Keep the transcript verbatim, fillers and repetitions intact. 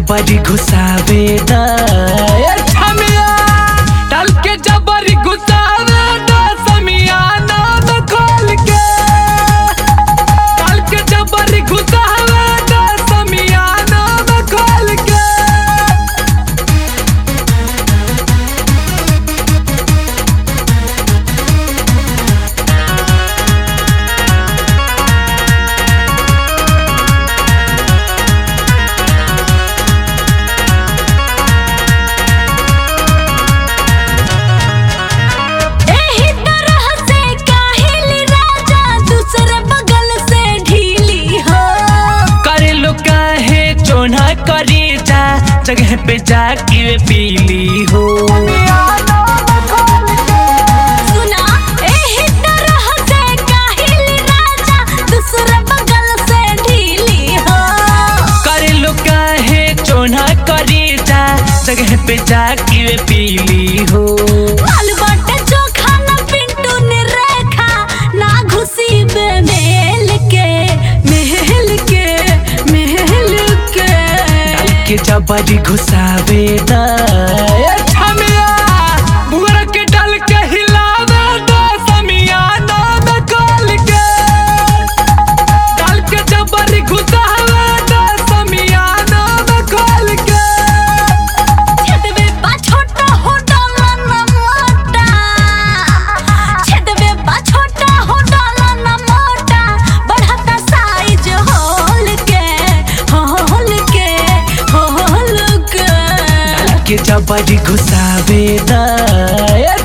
जबरी घुसावे दा ए छमिया डाल के जबरी घुसावे दा समियाना में खोल के डाल के जबरी घुसावे दा समियाना में खोल के करी जा जगह पे जाके पीली हो सुना एही तरह से काहिल राजा दूसरे बगल से ढीली हो करे लो काहे चोना करी जा जगह पे जाके पीली हो लाल बाटे चोखा ना पिंटू ने रेखा ना घुसी बे मेल के महल के महल के के जबरी घुसावे दा ए छमिया बुरा के डाल के हिलावे दा समियाना में खोल के डाल के जबरी घुसावे दा समियाना में खोल के छेदवे बा छोटा हो डाला ना मोटा छेदवे बा छोटा हो डाला ना मोटा बढ़ता साइज होल के होल के होल के के जबरी घुसावे दा ए